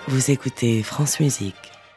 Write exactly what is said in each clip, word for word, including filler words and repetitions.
Vous écoutez France Musique.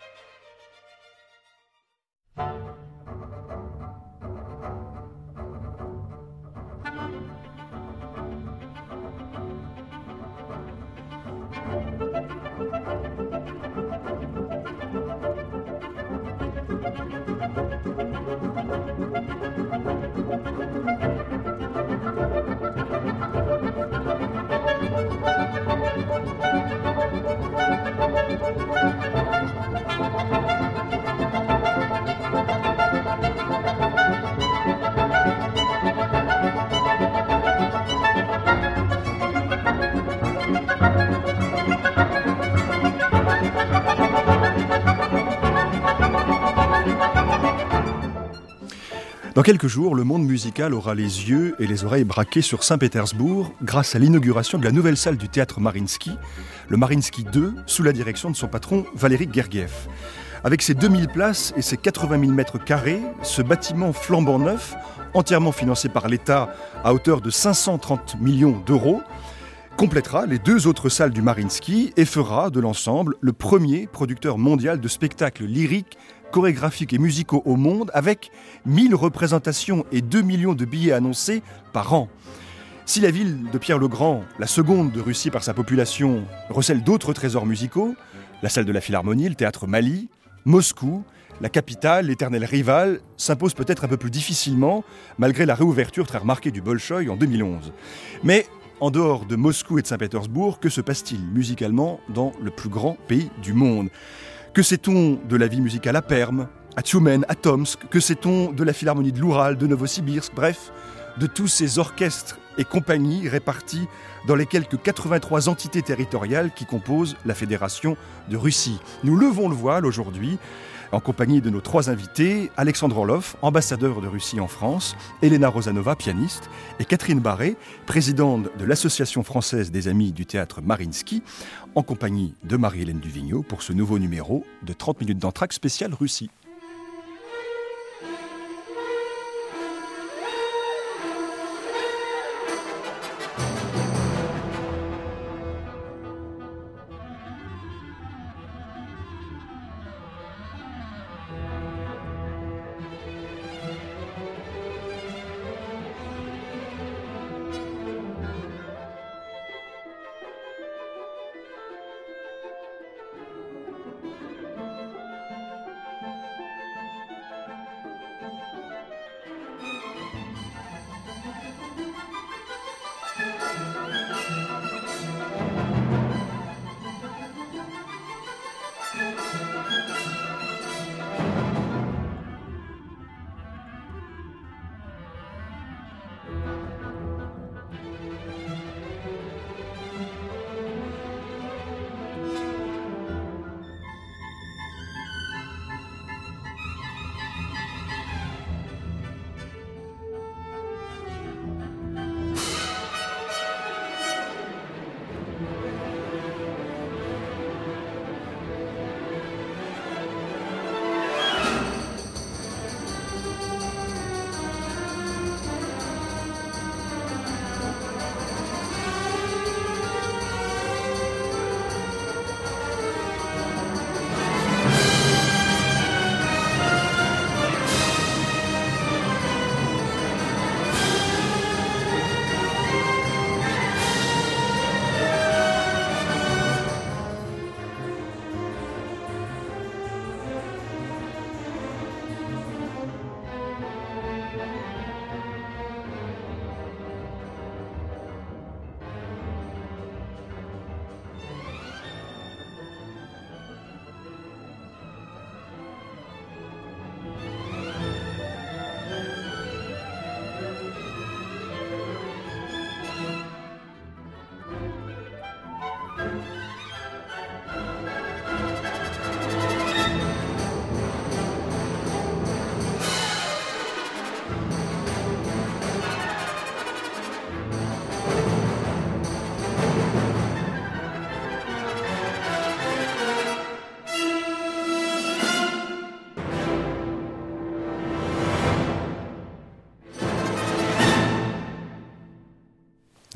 Dans quelques jours, le monde musical aura les yeux et les oreilles braqués sur Saint-Pétersbourg grâce à l'inauguration de la nouvelle salle du théâtre Mariinsky, le Mariinsky deux, sous la direction de son patron Valéry Gergiev. Avec ses deux mille places et ses quatre-vingt mille mètres carrés, ce bâtiment flambant neuf, entièrement financé par l'État à hauteur de cinq cent trente millions d'euros, complétera les deux autres salles du Mariinsky et fera de l'ensemble le premier producteur mondial de spectacles lyriques, chorégraphiques et musicaux au monde, avec mille représentations et deux millions de billets annoncés par an. Si la ville de Pierre-le-Grand, la seconde de Russie par sa population, recèle d'autres trésors musicaux, la salle de la Philharmonie, le théâtre Mali, Moscou, la capitale, l'éternelle rivale, s'impose peut-être un peu plus difficilement, malgré la réouverture très remarquée du Bolchoï en deux mille onze. Mais en dehors de Moscou et de Saint-Pétersbourg, que se passe-t-il musicalement dans le plus grand pays du monde ? Que sait-on de la vie musicale à Perm, à Tchoumen, à Tomsk ? Que sait-on de la Philharmonie de l'Oural, de Novosibirsk ? Bref, de tous ces orchestres et compagnies répartis dans les quelques quatre-vingt-trois entités territoriales qui composent la Fédération de Russie. Nous levons le voile aujourd'hui en compagnie de nos trois invités, Alexandre Orlov, ambassadeur de Russie en France, Elena Rosanova, pianiste, et Catherine Barré, présidente de l'Association française des amis du théâtre Mariinsky, en compagnie de Marie-Hélène Duvigneau pour ce nouveau numéro de trente minutes d'entracte spécial Russie.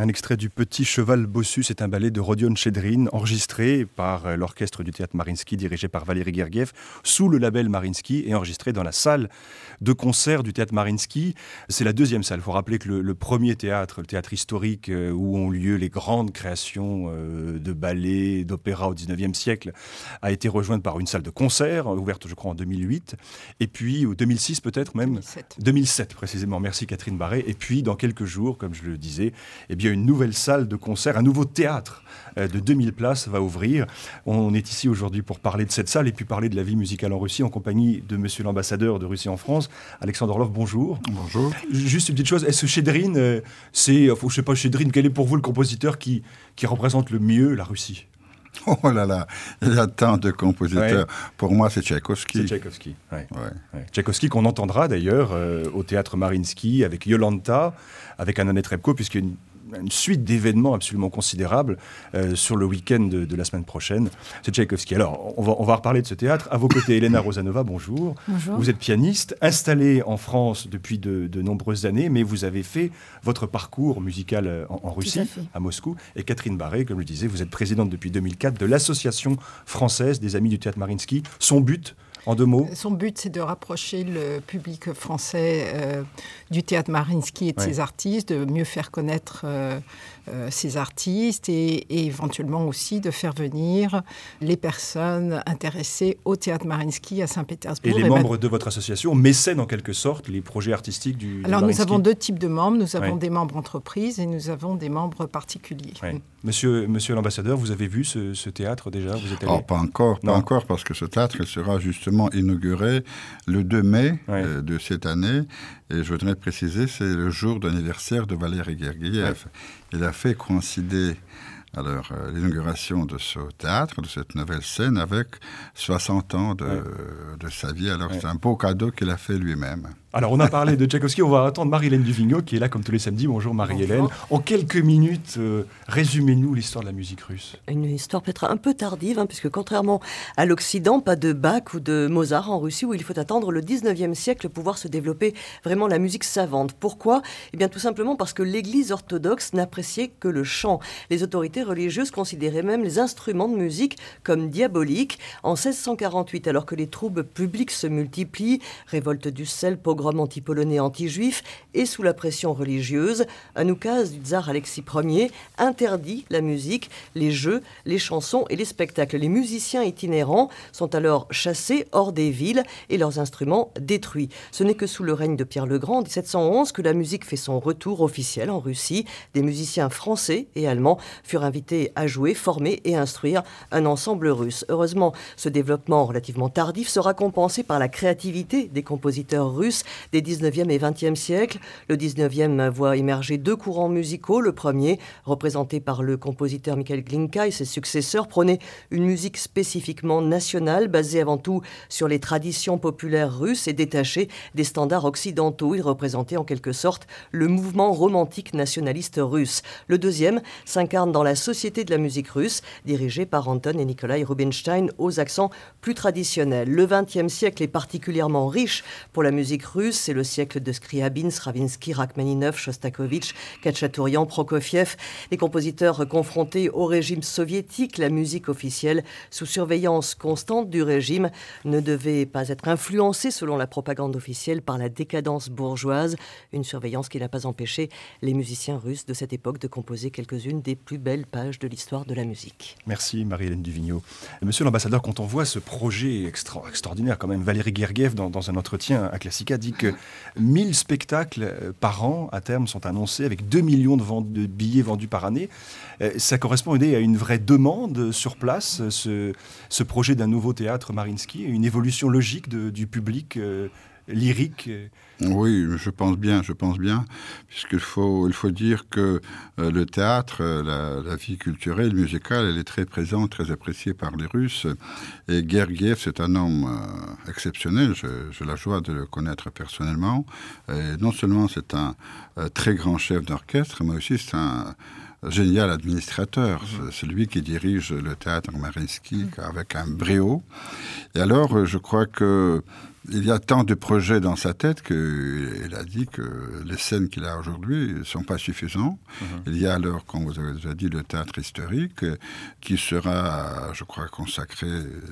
Un extrait du Petit Cheval Bossu, c'est un ballet de Rodion Chedrin, enregistré par l'orchestre du théâtre Mariinsky, dirigé par Valéry Gergiev, sous le label Mariinsky et enregistré dans la salle de concert du théâtre Mariinsky. C'est la deuxième salle. Il faut rappeler que le, le premier théâtre, le théâtre historique euh, où ont lieu les grandes créations euh, de ballets, d'opéra au dix-neuvième siècle, a été rejointe par une salle de concert, ouverte je crois en deux mille huit, et puis en deux mille six peut-être même. deux mille sept. deux mille sept précisément, merci Catherine Barret. Et puis dans quelques jours, comme je le disais, eh bien, une nouvelle salle de concert, un nouveau théâtre euh, de deux mille places va ouvrir. On est ici aujourd'hui pour parler de cette salle et puis parler de la vie musicale en Russie en compagnie de monsieur l'ambassadeur de Russie en France, Alexandre Orlov, bonjour. Bonjour. Juste une petite chose, est-ce que Chedrin, euh, c'est, enfin, je sais pas, Chedrin, quel est pour vous le compositeur qui, qui représente le mieux la Russie ? Oh là là, il y a tant de compositeurs. Ouais. Pour moi, c'est Tchaïkovski. C'est Tchaïkovski, ouais. Ouais. Ouais. Tchaïkovski qu'on entendra d'ailleurs euh, au théâtre Mariinsky avec Yolanta, avec Anna Netrebko, puisqu'il y a une une suite d'événements absolument considérables euh, sur le week-end de, de la semaine prochaine. C'est Tchaïkovski. Alors, on va, on va reparler de ce théâtre. À vos côtés, Elena Rosanova, bonjour. Bonjour. Vous êtes pianiste, installée en France depuis de, de nombreuses années, mais vous avez fait votre parcours musical en, en Russie, à, à Moscou. Et Catherine Barret, comme je le disais, vous êtes présidente depuis deux mille quatre de l'Association française des Amis du Théâtre Mariinsky. Son but, en deux mots ? Son but, c'est de rapprocher le public français euh, du théâtre Mariinsky et de ouais. ses artistes, de mieux faire connaître euh, euh, ces artistes et, et éventuellement aussi de faire venir les personnes intéressées au théâtre Mariinsky à Saint-Pétersbourg. Et les et membres ma... de votre association mécènent en quelque sorte les projets artistiques du Alors du nous avons deux types de membres. Nous avons ouais. des membres entreprises et nous avons des membres particuliers. Ouais. Monsieur, monsieur l'ambassadeur, vous avez vu ce, ce théâtre déjà ? Vous êtes allé... oh, Pas encore, pas encore, parce que ce théâtre il sera justement inauguré le deux mai ouais. euh, de cette année. Et je voudrais préciser, c'est le jour d'anniversaire de Valéry Gergiev. Ouais. Il a fait coïncider alors, euh, l'inauguration de ce théâtre, de cette nouvelle scène, avec soixante ans de, ouais. de sa vie. Alors, ouais. c'est un beau cadeau qu'il a fait lui-même. Alors, on a parlé de Tchaïkovski, on va attendre Marie-Hélène Duvigneau, qui est là comme tous les samedis. Bonjour Marie-Hélène. En quelques minutes, euh, résumez-nous l'histoire de la musique russe. Une histoire peut-être un peu tardive, hein, puisque contrairement à l'Occident, pas de Bach ou de Mozart en Russie, où il faut attendre le dix-neuvième siècle pour pouvoir se développer vraiment la musique savante. Pourquoi ? Eh bien, tout simplement parce que l'Église orthodoxe n'appréciait que le chant. Les autorités religieuses considéraient même les instruments de musique comme diaboliques. En seize cent quarante-huit, alors que les troubles publics se multiplient, révolte du sel, pogrom anti-polonais, anti-juif, et sous la pression religieuse, un oukase du tsar Alexis Ier interdit la musique, les jeux, les chansons et les spectacles. Les musiciens itinérants sont alors chassés hors des villes et leurs instruments détruits. Ce n'est que sous le règne de Pierre le Grand, en dix-sept cent onze, que la musique fait son retour officiel en Russie. Des musiciens français et allemands furent invités à jouer, former et instruire un ensemble russe. Heureusement, ce développement relativement tardif sera compensé par la créativité des compositeurs russes des dix-neuvième et vingtième siècles. Le dix-neuvième voit émerger deux courants musicaux. Le premier, représenté par le compositeur Mikhail Glinka et ses successeurs, prônait une musique spécifiquement nationale, basée avant tout sur les traditions populaires russes et détachée des standards occidentaux. Il représentait en quelque sorte le mouvement romantique nationaliste russe. Le deuxième s'incarne dans la Société de la musique russe, dirigée par Anton et Nikolai Rubinstein, aux accents plus traditionnels. Le vingtième siècle est particulièrement riche pour la musique russe. C'est le siècle de Scriabine, Stravinsky, Rachmaninov, Shostakovich, Khatchatourian, Prokofiev. Les compositeurs confrontés au régime soviétique, la musique officielle, sous surveillance constante du régime, ne devait pas être influencée, selon la propagande officielle, par la décadence bourgeoise. Une surveillance qui n'a pas empêché les musiciens russes de cette époque de composer quelques-unes des plus belles pages de l'histoire de la musique. Merci Marie-Hélène Duvigneau. Monsieur l'ambassadeur, quand on voit ce projet extra- extraordinaire, quand même, Valéry Gergiev, dans, dans un entretien à Classica, dit que mille spectacles par an, à terme, sont annoncés avec deux millions de, ventes, de billets vendus par année. Ça correspond à une vraie demande sur place, ce, ce projet d'un nouveau théâtre Mariinsky, une évolution logique de, du public euh, lyrique. Oui, je pense bien, je pense bien, puisqu'il faut, il faut dire que euh, le théâtre, euh, la, la vie culturelle, musicale, elle est très présente, très appréciée par les Russes. Et Gergiev, c'est un homme euh, exceptionnel, je, j'ai la joie de le connaître personnellement. Et non seulement c'est un euh, très grand chef d'orchestre, mais aussi c'est un génial administrateur. Mmh. C'est lui qui dirige le théâtre Mariinsky mmh. avec un brio. Et alors, je crois que il y a tant de projets dans sa tête qu'il a dit que les scènes qu'il a aujourd'hui ne sont pas suffisantes. Mmh. Il y a alors, comme vous avez déjà dit, le théâtre historique qui sera, je crois, consacré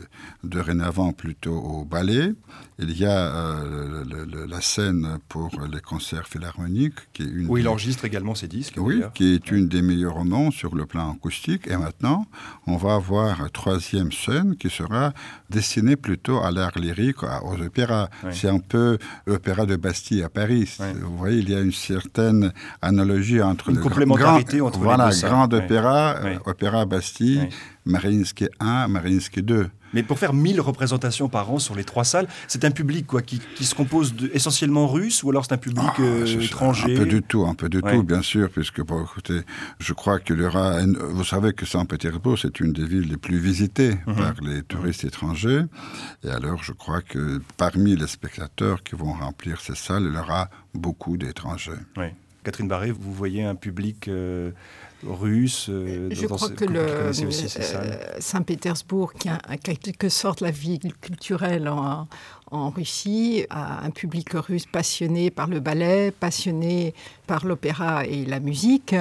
dorénavant plutôt au ballet. Il y a euh, le, le, la scène pour les concerts philharmoniques. Qui est une Où des... il enregistre également ses disques. Oui, d'ailleurs. Qui est une des meilleures au monde sur le plan acoustique. Et maintenant, on va avoir une troisième scène qui sera destinée plutôt à l'art lyrique, aux opéras. Oui. C'est un peu l'opéra de Bastille à Paris. Oui. Vous voyez, il y a une certaine analogie entre une le complémentarité grand, entre voilà, les deux. Voilà, grand oui. opéra, oui. euh, opéra Bastille, oui. Mariinsky un, Mariinsky deux. Mais pour faire mille représentations par an sur les trois salles, c'est un public quoi, qui, qui se compose de, essentiellement russe, ou alors c'est un public ah, euh, c'est étranger? Un peu du tout, un peu du ouais. tout, bien sûr, puisque, bon, écoutez, je crois qu'il y aura... Vous savez que Saint-Pétersbourg, c'est une des villes les plus visitées mm-hmm. par les touristes mm-hmm. étrangers. Et alors, je crois que parmi les spectateurs qui vont remplir ces salles, il y aura beaucoup d'étrangers. Oui. Catherine Barré, vous voyez un public... Euh... russe. Euh, Je dans crois ce, que le, euh, Saint-Pétersbourg, qui est en quelque sorte la ville culturelle en, en Russie, a un public russe passionné par le ballet, passionné par l'opéra et la musique.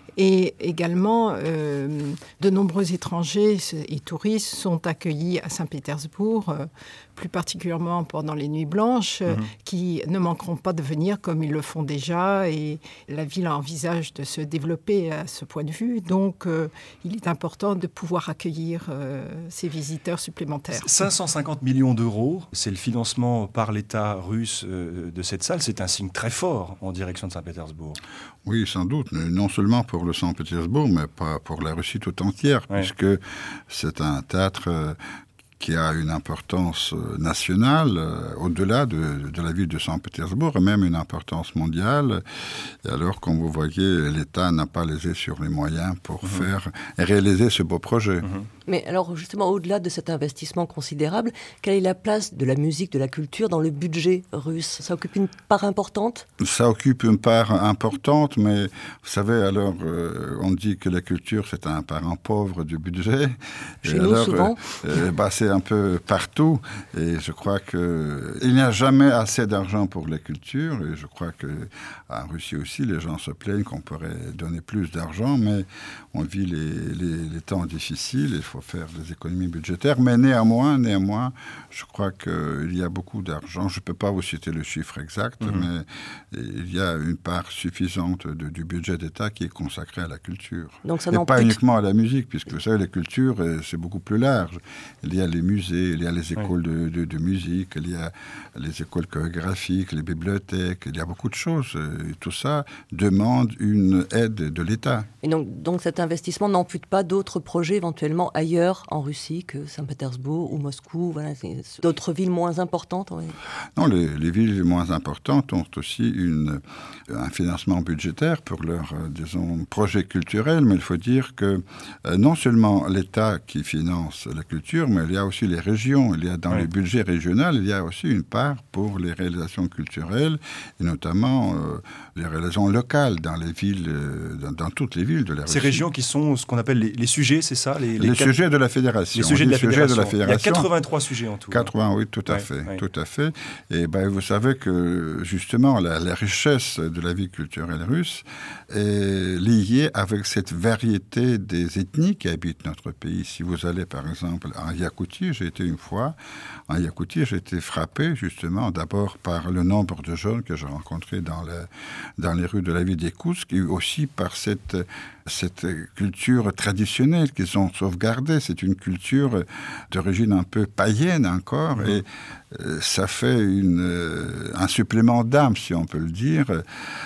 Et également, euh, de nombreux étrangers et touristes sont accueillis à Saint-Pétersbourg, euh, plus particulièrement pendant les Nuits Blanches, mmh. qui ne manqueront pas de venir comme ils le font déjà. Et la ville envisage de se développer à ce point de vue. Donc, euh, il est important de pouvoir accueillir euh, ces visiteurs supplémentaires. cinq cent cinquante millions d'euros, c'est le financement par l'État russe euh, de cette salle. C'est un signe très fort en direction de Saint-Pétersbourg. Oui, sans doute. Non seulement pour le Saint-Pétersbourg, mais pas pour la Russie tout entière, ouais. puisque c'est un théâtre euh, qui a une importance nationale, euh, au-delà de, de la ville de Saint-Pétersbourg, et même une importance mondiale. Et alors, comme vous voyez, l'État n'a pas lésé sur les moyens pour mmh. faire et réaliser ce beau projet. Mmh. Mais alors, justement, au-delà de cet investissement considérable, quelle est la place de la musique, de la culture dans le budget russe? Ça occupe une part importante? Ça occupe une part importante, mais vous savez, alors, euh, on dit que la culture, c'est un parent pauvre du budget. Chez et nous, alors, souvent euh, bah, c'est un peu partout. Et je crois qu'il n'y a jamais assez d'argent pour la culture. Et je crois qu'en Russie aussi, les gens se plaignent qu'on pourrait donner plus d'argent, mais on vit les, les, les temps difficiles. Il faut faire des économies budgétaires, mais néanmoins, néanmoins, je crois qu'il y a beaucoup d'argent. Je ne peux pas vous citer le chiffre exact, mmh. mais il y a une part suffisante de, du budget d'État qui est consacré à la culture. Donc ça et pas uniquement à la musique, puisque vous savez, la culture, c'est beaucoup plus large. Il y a les musées, il y a les écoles oui. de, de, de musique, il y a les écoles chorégraphiques, les bibliothèques, il y a beaucoup de choses. Et tout ça demande une aide de l'État. Et donc, donc cet investissement n'ampute pas d'autres projets éventuellement ailleurs en Russie que Saint-Pétersbourg ou Moscou, voilà, d'autres villes moins importantes? Oui. Non, les, les villes moins importantes ont aussi une, un financement budgétaire pour leurs, euh, disons, projets culturels, mais il faut dire que euh, non seulement l'État qui finance la culture, mais il y a aussi les régions. Il y a dans oui. les budgets régionaux, il y a aussi une part pour les réalisations culturelles, et notamment euh, les réalisations locales dans les villes, euh, dans, dans toutes les villes de la Russie. Ces régions qui sont ce qu'on appelle les, les sujets, c'est ça? Les, les, les sujets de la fédération. Les sujets de la, sujets fédération. de la fédération. Il y a quatre-vingt-trois sujets en tout. quatre-vingts, oui, tout à ouais, fait, ouais. tout à fait. Et ben, vous savez que justement la, la richesse de la vie culturelle russe est liée avec cette variété des ethnies qui habitent notre pays. Si vous allez par exemple en Yakoutie, j'ai été une fois en Yakoutie, j'ai été frappé justement d'abord par le nombre de jeunes que j'ai rencontrés dans, le, dans les rues de la ville d'Irkoutsk, et aussi par cette cette culture traditionnelle qu'ils ont sauvegardée. C'est une culture d'origine un peu païenne encore, mmh. et euh, ça fait une, euh, un supplément d'âme, si on peut le dire. Euh,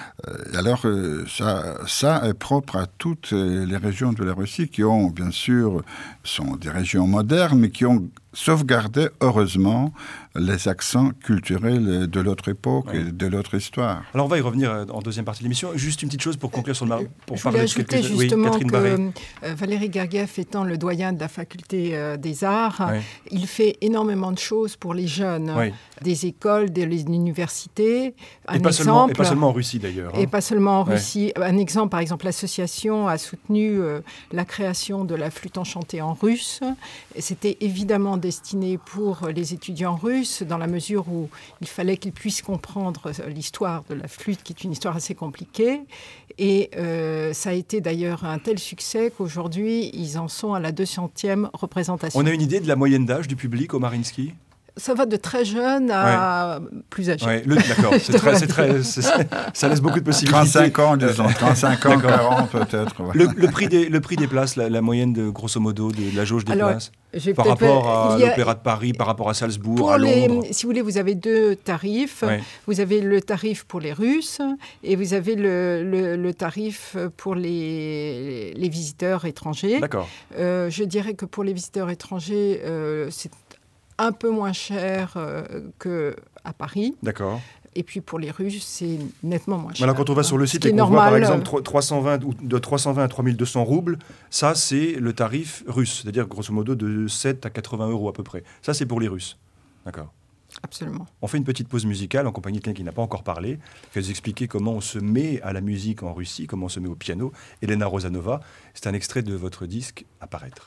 alors, euh, ça, ça est propre à toutes les régions de la Russie qui ont, bien sûr, sont des régions modernes, mais qui ont sauvegardé, heureusement, les accents culturels de l'autre époque ouais. et de l'autre histoire. Alors, on va y revenir en deuxième partie de l'émission. Juste une petite chose pour conclure sur le... Mar- pour Je voulais ajouter quelques... justement oui, que euh, Valéry Gergiev étant le doyen de la faculté euh, des arts, ouais. il fait énormément de choses pour les jeunes, ouais. des écoles, des universités. Un et, pas exemple, seulement, et pas seulement en Russie d'ailleurs. Hein. Et pas seulement en ouais. Russie. Un exemple, par exemple, l'association a soutenu euh, la création de la flûte enchantée en russe. C'était évidemment destiné pour les étudiants russes, dans la mesure où il fallait qu'ils puissent comprendre l'histoire de la flûte, qui est une histoire assez compliquée. Et euh, ça a été d'ailleurs un tel succès qu'aujourd'hui, ils en sont à la deux centième représentation. On a une idée de la moyenne d'âge du public au Mariinsky ? Ça va de très jeune à ouais. plus âgé. Ouais, le, d'accord, c'est très, c'est très, c'est, ça laisse beaucoup de possibilités. trente-cinq ans, disons, trente-cinq ans, quarante peut-être. Ouais. Le, le, prix des, le prix des places, la, la moyenne de, grosso modo de la jauge des Alors, places par rapport à a, l'Opéra de Paris, par rapport à Salzbourg, pour à Londres. Les, si vous voulez, vous avez deux tarifs. Ouais. Vous avez le tarif pour les Russes et vous avez le, le, le tarif pour les, les visiteurs étrangers. D'accord. Euh, je dirais que pour les visiteurs étrangers, euh, c'est un peu moins cher euh, qu'à Paris. D'accord. Et puis pour les Russes, c'est nettement moins cher. Alors quand on va hein. sur le site et qu'on normal, voit par exemple trois cent vingt, de trois cent vingt à trois mille deux cents roubles, ça c'est le tarif russe, c'est-à-dire grosso modo de sept à quatre-vingts euros à peu près. Ça c'est pour les Russes. D'accord. Absolument. On fait une petite pause musicale en compagnie de quelqu'un qui n'a pas encore parlé, qui va nous expliquer comment on se met à la musique en Russie, comment on se met au piano. Elena Rosanova, c'est un extrait de votre disque Apparaître.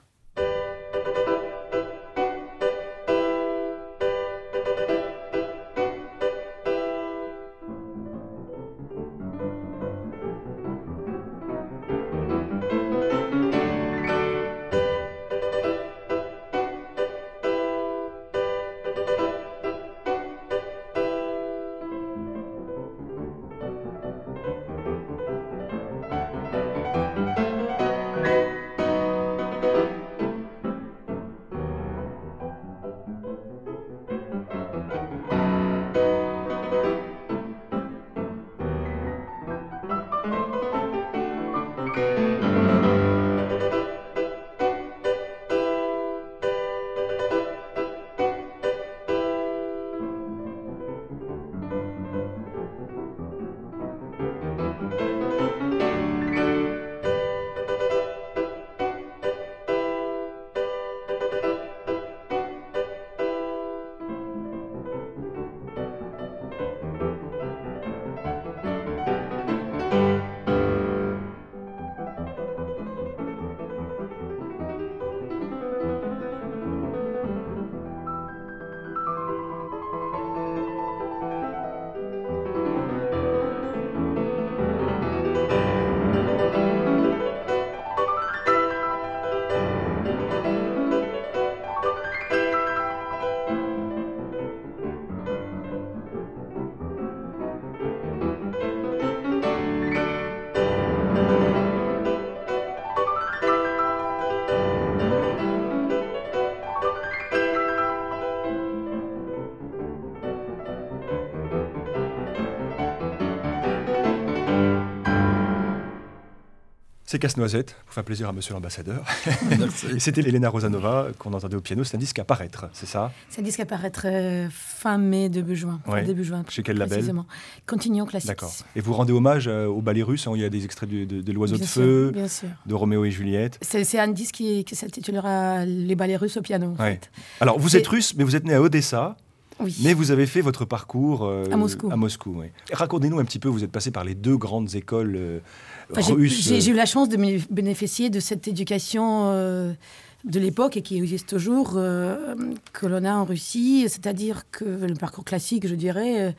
C'est Casse-Noisette, pour faire plaisir à monsieur l'ambassadeur. Et c'était Elena Rosanova qu'on entendait au piano. C'est un disque à paraître, c'est ça ? C'est un disque à paraître euh, fin mai, début juin. Ouais. Début juin. Chez quel label ? Continuons Classics. D'accord. Et vous rendez hommage euh, au ballet russe, hein, où il y a des extraits de, de, de l'Oiseau bien de sûr, Feu, bien sûr. de Roméo et Juliette. C'est, c'est un disque qui, qui s'intitulera Les ballets russes au piano. En ouais. fait. Alors, vous c'est... êtes russe, mais vous êtes né à Odessa. Oui. Mais vous avez fait votre parcours euh, à Moscou. À Moscou oui. Racontez-nous un petit peu, vous êtes passé par les deux grandes écoles euh, enfin, russes. J'ai, j'ai eu la chance de bénéficier de cette éducation euh, de l'époque et qui existe toujours, euh, que l'on a en Russie. C'est-à-dire que le parcours classique, je dirais, euh,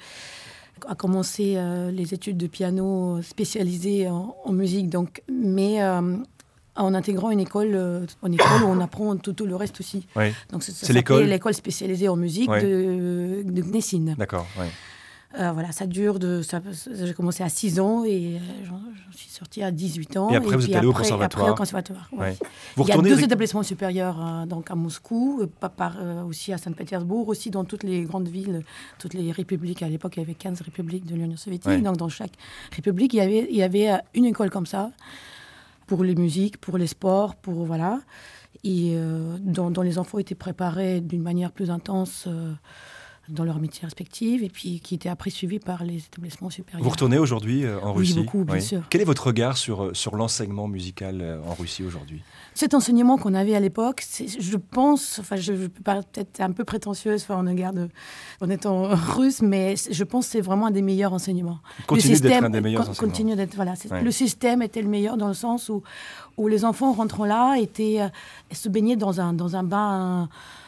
a commencé euh, les études de piano spécialisées en, en musique. Donc, mais... Euh, en intégrant une école, euh, une école où on apprend tout, tout le reste aussi. Oui. Donc, ça, ça c'est l'école l'école spécialisée en musique oui. de, de Gnessine. D'accord, oui. Euh, voilà, ça dure de... Ça, j'ai commencé à six ans et euh, j'en, j'en suis sortie à dix-huit ans. Et après, et vous êtes allé après, au conservatoire. Après, au conservatoire, oui. Ouais. Vous Il y a deux ré... établissements supérieurs euh, donc à Moscou, euh, par, par, euh, aussi à Saint-Pétersbourg, aussi dans toutes les grandes villes, toutes les républiques. À l'époque, il y avait quinze républiques de l'Union soviétique. Ouais. Donc, dans chaque république, il y avait, il y avait euh, une école comme ça, pour les musiques, pour les sports, pour... Voilà. Et euh, dont, dont les enfants étaient préparés d'une manière plus intense... Euh, dans leurs métiers respectifs, et puis qui étaient après suivis par les établissements supérieurs. Vous retournez aujourd'hui euh, en oui, Russie ? Oui, beaucoup, bien oui. sûr. Quel est votre regard sur, sur l'enseignement musical euh, en Russie aujourd'hui ? Cet enseignement qu'on avait à l'époque, c'est, je pense, enfin, je, je peux paraître peut-être un peu prétentieuse, enfin, en égard de, en étant russe, mais je pense que c'est vraiment un des meilleurs enseignements. Continue le système, d'être un des meilleurs con, enseignements. Continue d'être, voilà, c'est, ouais. Le système était le meilleur dans le sens où, où les enfants rentrant là, étaient, euh, se baignaient dans un, dans un bain...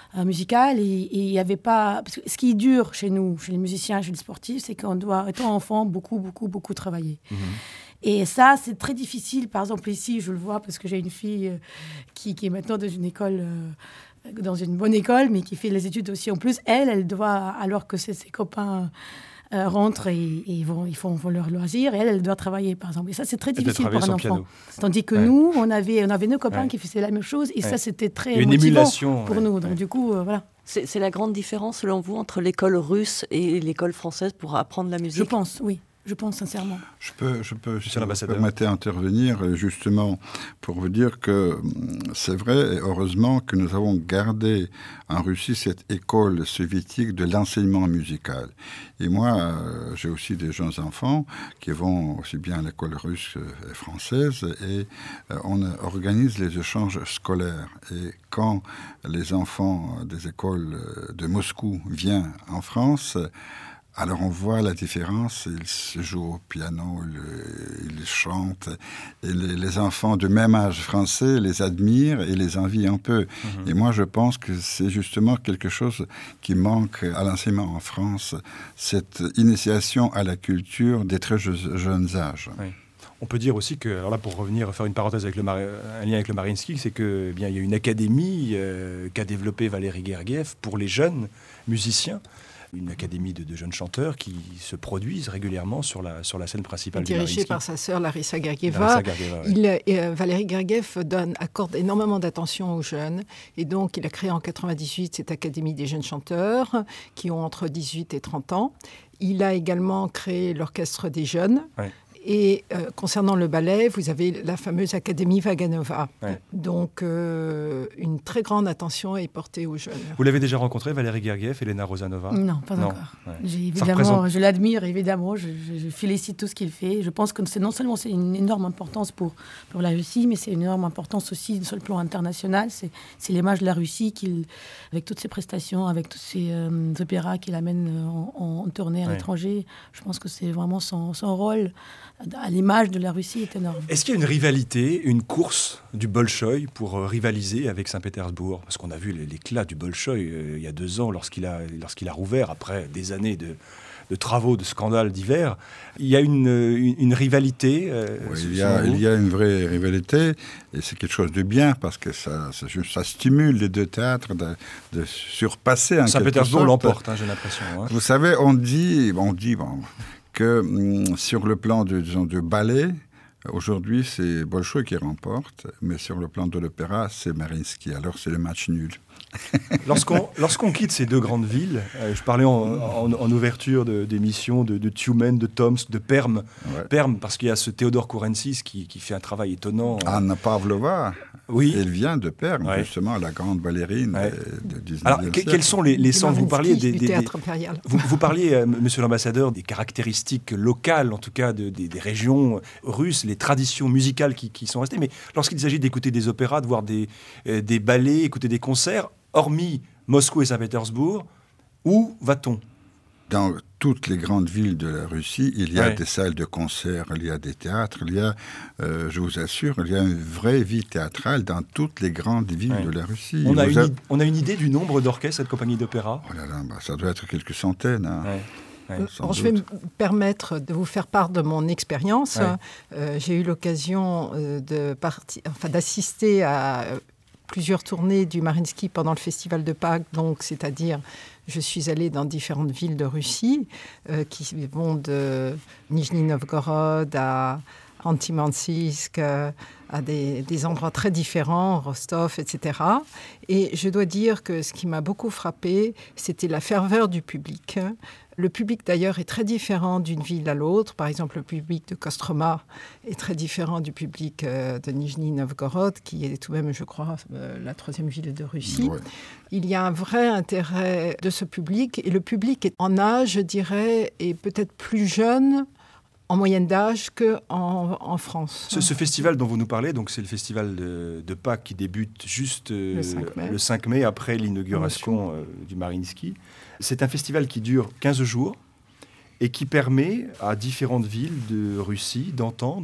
euh, musicale. Et il y avait pas... Parce que ce qui est dur chez nous, chez les musiciens, chez les sportifs, c'est qu'on doit, étant enfant, beaucoup, beaucoup, beaucoup travailler. Mmh. Et ça, c'est très difficile. Par exemple, ici, je le vois parce que j'ai une fille euh, qui, qui est maintenant dans une école... Euh, dans une bonne école, mais qui fait les études aussi en plus. Elle, elle doit, alors que ses, ses copains euh, rentrent et, et ils, vont, ils font, font leur loisir, et elle, elle doit travailler, par exemple. Et ça, c'est très difficile pour un enfant. Piano. Tandis que ouais. nous, on avait, on avait nos copains ouais. qui faisaient la même chose, et ouais. ça, c'était très une motivant émulation, pour ouais. nous. Donc, ouais. du coup, euh, voilà. C'est, c'est la grande différence, selon vous, entre l'école russe et l'école française pour apprendre la musique ? Je pense, oui. Je pense sincèrement. Je peux, je peux, si vous permettez d'intervenir, justement, pour vous dire que c'est vrai, et heureusement que nous avons gardé en Russie cette école soviétique de l'enseignement musical. Et moi, euh, j'ai aussi des jeunes enfants qui vont aussi bien à l'école russe et française, et euh, on organise les échanges scolaires. Et quand les enfants des écoles de Moscou viennent en France, alors on voit la différence, ils se jouent au piano, ils chantent, et les, les enfants de même âge français les admirent et les envient un peu. Mmh. Et moi je pense que c'est justement quelque chose qui manque à l'enseignement en France, cette initiation à la culture des très jeunes âges. Oui. On peut dire aussi que, alors là, pour revenir, faire une parenthèse avec le Mar- un lien avec le Mariinsky, c'est que, eh bien, il y a une académie euh, qu'a développée Valéry Gergiev pour les jeunes musiciens. Une académie de, de jeunes chanteurs qui se produisent régulièrement sur la, sur la scène principale du Mariinsky. Dirigée par sa sœur Larissa Gergieva. Il, euh, Valéry Gergiev donne, accorde énormément d'attention aux jeunes. Et donc, il a créé en quatre-vingt-dix-huit cette académie des jeunes chanteurs qui ont entre dix-huit et trente ans. Il a également créé l'orchestre des jeunes. Ouais. Et euh, concernant le ballet, vous avez la fameuse Académie Vaganova. Ouais. Donc, euh, une très grande attention est portée aux jeunes. Vous l'avez déjà rencontré, Valéry Gergiev, Elena Rosanova ? Non, pas non. encore. Ouais. J'ai, évidemment, représente... Je l'admire, évidemment. Je, je, je félicite tout ce qu'il fait. Je pense que c'est, non seulement c'est une énorme importance pour, pour la Russie, mais c'est une énorme importance aussi sur le plan international. C'est, c'est l'image de la Russie, qu'il, avec toutes ses prestations, avec tous ces euh, opéras qu'il amène en, en tournée à ouais. l'étranger. Je pense que c'est vraiment son, son rôle à l'image de la Russie est énorme. Est-ce qu'il y a une rivalité, une course du Bolchoï pour euh, rivaliser avec Saint-Pétersbourg ? Parce qu'on a vu l'éclat du Bolchoï euh, il y a deux ans lorsqu'il a, lorsqu'il a rouvert après des années de, de travaux, de scandales divers. Il y a une, une, une rivalité euh, oui, il, y a, il y a une vraie rivalité et c'est quelque chose de bien parce que ça, ça, ça stimule les deux théâtres de, de surpasser en Saint-Pétersbourg l'emporte, hein, j'ai l'impression. Hein. Vous savez, on dit... On dit bon, que hum, sur le plan de, disons, de ballet, aujourd'hui, c'est Bolchoï qui remporte, mais sur le plan de l'opéra, c'est Mariinsky. Alors, c'est le match nul. Lorsqu'on, lorsqu'on quitte ces deux grandes villes, euh, je parlais en, en, en ouverture de, d'émission de, de Tumen, de Tomsk, de Perm, ouais. Perm, parce qu'il y a ce Théodore Kourensis qui, qui fait un travail étonnant. Anna Pavlova, oui. Elle vient de Perm, ouais. justement, la grande ballerine ouais. du dix-neuvième Alors, siècle. Quels sont les, les centres ? Vous parliez des, des, des vous, vous parliez, euh, Monsieur l'ambassadeur, des caractéristiques locales, en tout cas de, des, des régions russes, les traditions musicales qui, qui sont restées. Mais lorsqu'il s'agit d'écouter des opéras, de voir des, euh, des ballets, écouter des concerts, hormis Moscou et Saint-Pétersbourg, où va-t-on ? Dans toutes les grandes villes de la Russie, il y a ouais. des salles de concert, il y a des théâtres, il y a, euh, je vous assure, il y a une vraie vie théâtrale dans toutes les grandes villes ouais. de la Russie. On a, une, a... on a une idée du nombre d'orchestres, cette compagnie d'opéra ? Oh là là, bah, ça doit être quelques centaines. Hein. Ouais. Ouais, Alors, je vais me permettre de vous faire part de mon expérience. Ouais. Euh, j'ai eu l'occasion euh, de parti... enfin, d'assister à plusieurs tournées du Mariinsky pendant le Festival de Pâques, donc, c'est-à-dire je suis allée dans différentes villes de Russie euh, qui vont de Nijni Novgorod à Antimansisk, euh, à des, des endroits très différents, Rostov, et cetera. Et je dois dire que ce qui m'a beaucoup frappée, c'était la ferveur du public. Le public, d'ailleurs, est très différent d'une ville à l'autre. Par exemple, le public de Kostroma est très différent du public euh, de Nijni Novgorod, qui est tout de même, je crois, euh, la troisième ville de Russie. Ouais. Il y a un vrai intérêt de ce public. Et le public est en âge, je dirais, est peut-être plus jeune en moyenne d'âge qu'en en France. Ce, ce festival dont vous nous parlez, donc c'est le festival de, de Pâques qui débute juste euh, le, cinq mai. le cinq mai, après l'inauguration euh, du Mariinsky. C'est un festival qui dure quinze jours et qui permet à différentes villes de Russie d'entendre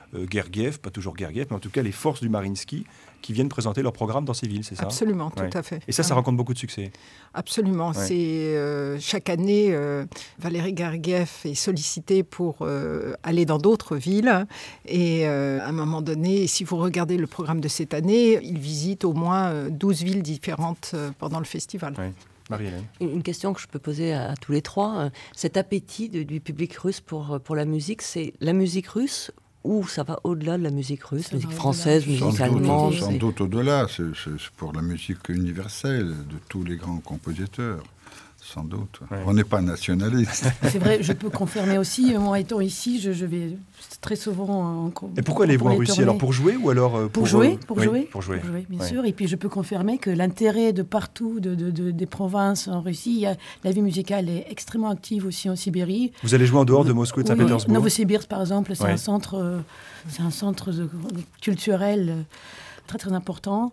euh, Gergiev, pas toujours Gergiev, mais en tout cas les forces du Mariinsky qui viennent présenter leur programme dans ces villes, c'est ça? Absolument, tout ouais. à fait. Et ça, ça ah. rencontre beaucoup de succès? Absolument. Ouais. C'est, euh, chaque année, euh, Valéry Gergiev est sollicité pour euh, aller dans d'autres villes. Et euh, à un moment donné, si vous regardez le programme de cette année, il visite au moins douze villes différentes euh, pendant le festival. Ouais. Marie-Hélène. Une question que je peux poser à, à tous les trois. Cet appétit de, du public russe pour, pour la musique, c'est la musique russe ou ça va au-delà de la musique russe, musique française, musique allemande? Sans doute au-delà. C'est, c'est pour la musique universelle de tous les grands compositeurs. Sans doute. Ouais. On n'est pas nationaliste. C'est vrai, je peux confirmer aussi. Moi, étant ici, je, je vais très souvent... En, et pourquoi allez-vous en Russie? Alors pour jouer ou alors pour, pour jouer, pour, oui, jouer, pour jouer, pour jouer, bien ouais. sûr. Et puis je peux confirmer que l'intérêt de partout, de, de, de, des provinces en Russie, il y a, la vie musicale est extrêmement active aussi en Sibérie. Vous allez jouer en dehors de Moscou et de oui, Saint-Pétersbourg? Novosibirsk, par exemple, c'est ouais. un centre, euh, c'est un centre de, culturel euh, très très important.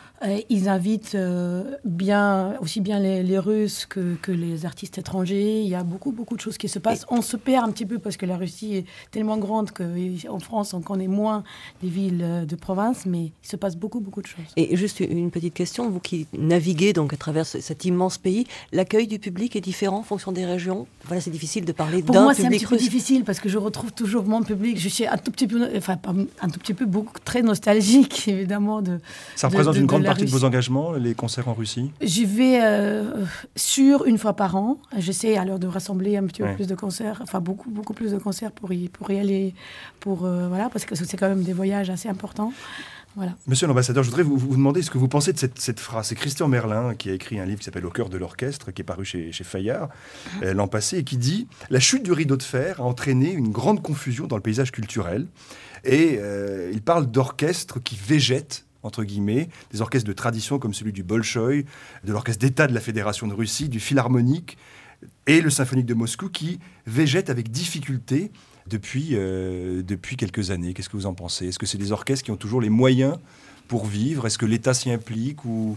Ils invitent euh, bien, aussi bien les, les Russes que, que les artistes étrangers. Il y a beaucoup, beaucoup de choses qui se passent. On se perd un petit peu parce que la Russie est tellement grande qu'en France, on connaît moins les villes de province, mais il se passe beaucoup, beaucoup de choses. Et juste une petite question, vous qui naviguez donc à travers cet immense pays, l'accueil du public est différent en fonction des régions? Voilà, c'est difficile de parler Pour d'un moi, public russe. c'est un petit peu difficile parce que je retrouve toujours mon public. Je suis un tout petit peu, enfin, un tout petit peu beaucoup, très nostalgique, évidemment. De, Ça représente de, de, une grande de partie de vos engagements, les concerts en Russie? J'y vais euh, sur une fois par an. J'essaie alors de rassembler un petit peu ouais. plus de concerts, enfin beaucoup, beaucoup plus de concerts pour y, pour y aller, pour, euh, voilà, parce que c'est quand même des voyages assez importants. Voilà. Monsieur l'ambassadeur, je voudrais vous, vous demander ce que vous pensez de cette, cette phrase. C'est Christian Merlin qui a écrit un livre qui s'appelle « Au cœur de l'orchestre », qui est paru chez, chez Fayard euh, l'an passé, et qui dit « La chute du rideau de fer a entraîné une grande confusion dans le paysage culturel. » Et euh, il parle d'orchestres qui végètent, entre guillemets, des orchestres de tradition comme celui du Bolchoï, de l'orchestre d'État de la Fédération de Russie, du Philharmonique et le Symphonique de Moscou, qui végètent avec difficulté depuis, euh, depuis quelques années. Qu'est-ce que vous en pensez? Est-ce que c'est des orchestres qui ont toujours les moyens pour vivre? Est-ce que l'État s'y implique ou...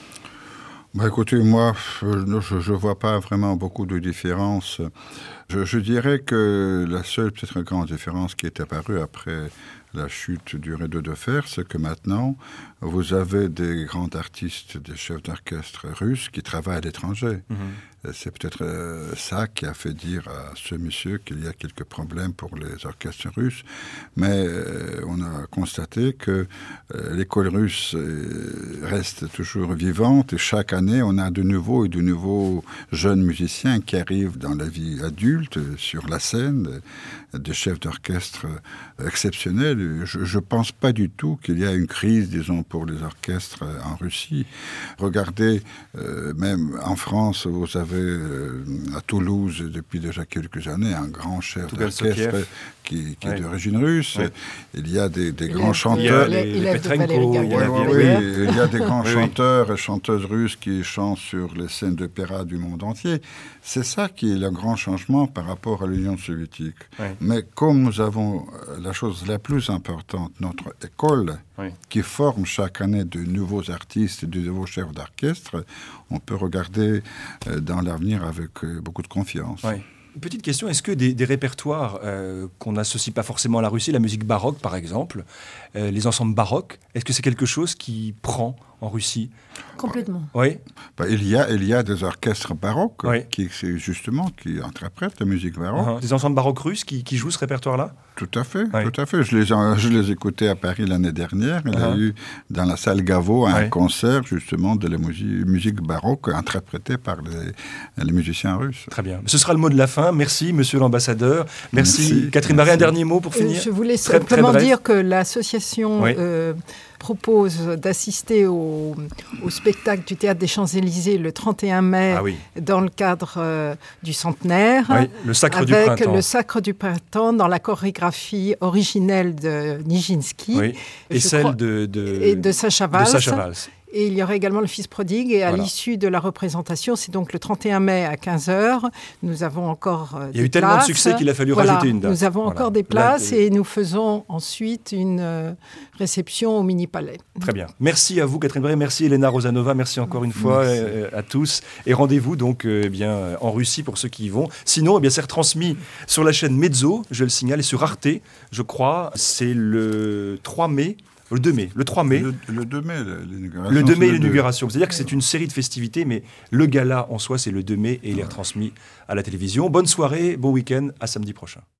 Bah écoutez, moi, je ne vois pas vraiment beaucoup de différence. Je, je dirais que la seule peut-être grande différence qui est apparue après la chute du rideau de fer, c'est que maintenant, vous avez des grands artistes, des chefs d'orchestre russes qui travaillent à l'étranger. Mmh. C'est peut-être euh, ça qui a fait dire à ce monsieur qu'il y a quelques problèmes pour les orchestres russes. Mais euh, on a constaté que euh, l'école russe euh, reste toujours vivante et chaque année, on a de nouveaux et de nouveaux jeunes musiciens qui arrivent dans la vie adulte, sur la scène, des chefs d'orchestre exceptionnels. Je ne pense pas du tout qu'il y a une crise, disons, pour les orchestres en Russie. Regardez, euh, même en France, vous avez euh, à Toulouse, depuis déjà quelques années, un grand chef d'orchestre qui, qui ouais. est d'origine russe. Ouais. Il y a des, des grands chanteurs. Il y a les, les Petrenko. Oui, oui, il y a des grands oui, chanteurs et chanteuses russes qui chantent sur les scènes d'opéra du monde entier. C'est ça qui est le grand changement par rapport à l'Union soviétique. Ouais. Mais comme nous avons la chose la plus importante, notre école, oui. qui forme chaque année de nouveaux artistes et de nouveaux chefs d'orchestre, on peut regarder dans l'avenir avec beaucoup de confiance. Oui. Une petite question, est-ce que des, des répertoires euh, qu'on n'associe pas forcément à la Russie, la musique baroque par exemple, euh, les ensembles baroques, est-ce que c'est quelque chose qui prend en Russie? Complètement. Oui. Bah, il y a il y a des orchestres baroques oui. qui c'est justement qui interprètent la musique baroque. Uh-huh. Des ensembles baroques russes qui, qui jouent ce répertoire-là? Tout à fait, oui. tout à fait. Je les je les écoutais à Paris l'année dernière. Il y uh-huh. a eu dans la salle Gaveau un oui. concert justement de la musique, musique baroque interprétée par les, les musiciens russes. Très bien. Ce sera le mot de la fin. Merci, Monsieur l'ambassadeur. Merci, Merci. Catherine Marie. Un dernier mot pour finir. Euh, je voulais très, simplement très dire que l'association oui. euh, propose d'assister au, au spectacle du Théâtre des Champs-Élysées le trente et un mai ah oui. dans le cadre euh, du centenaire. Oui, le Sacre avec du Printemps. le Sacre du Printemps dans la chorégraphie originelle de Nijinsky. Oui. Et, et celle crois, de, de, et de Sacha Valls. De Sacha Valls. Et il y aura également le Fils prodigue. Et à voilà. l'issue de la représentation, c'est donc le trente et un mai à quinze heures. Nous avons encore euh, des places. Il y a eu tellement de succès qu'il a fallu voilà, rajouter une date. Nous avons voilà. encore des places Là, et nous faisons ensuite une euh, réception au Mini-Palais. Très bien. Merci à vous, Catherine Bray. Merci, Elena Rosanova. Merci encore une fois euh, à tous. Et rendez-vous donc euh, eh bien, en Russie pour ceux qui y vont. Sinon, eh bien, c'est retransmis sur la chaîne Mezzo, je le signale, et sur Arte, je crois. C'est le trois mai. Le deux mai. Le trois mai. Le, le deux mai, l'inauguration. Le deux mai, l'inauguration. C'est-à-dire que c'est une série de festivités, mais le gala en soi, c'est le deux mai et il est retransmis à la télévision. Bonne soirée, bon week-end, à samedi prochain.